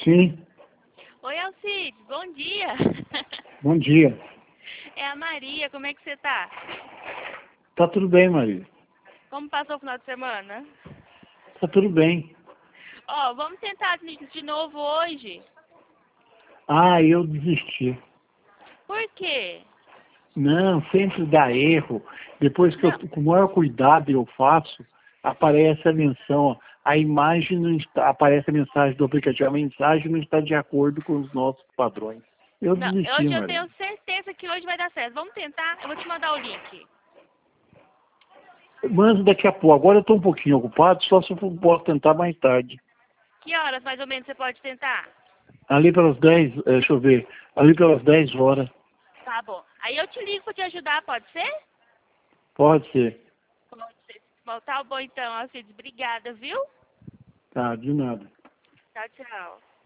Sim, Oi, Alcides, bom dia. bom dia. É a Maria, como é que você tá? Tá tudo bem, Maria. Como passou o final de semana? Tá tudo bem. Ó, vamos tentar de novo hoje. Ah, eu desisti. Por quê? Não, sempre dá erro. Depois que Não, com o maior cuidado eu faço, aparece a menção, a imagem não está, aparece a mensagem do aplicativo, a mensagem não está de acordo com os nossos padrões. Eu não, desisti, hoje eu Maria. tenho certeza que hoje vai dar certo. Vamos tentar? Eu vou te mandar o link. Mas daqui a pouco, agora eu estou um pouquinho ocupado, só se eu posso tentar mais tarde. Que horas mais ou menos você pode tentar? Ali pelas 10, deixa eu ver, ali pelas 10 horas, Tá bom. Aí eu te ligo pra te ajudar, pode ser? pode ser. Pode ser. Bom, tá bom então, Alcides. Obrigada, viu? Tá, de nada. Tchau, tchau.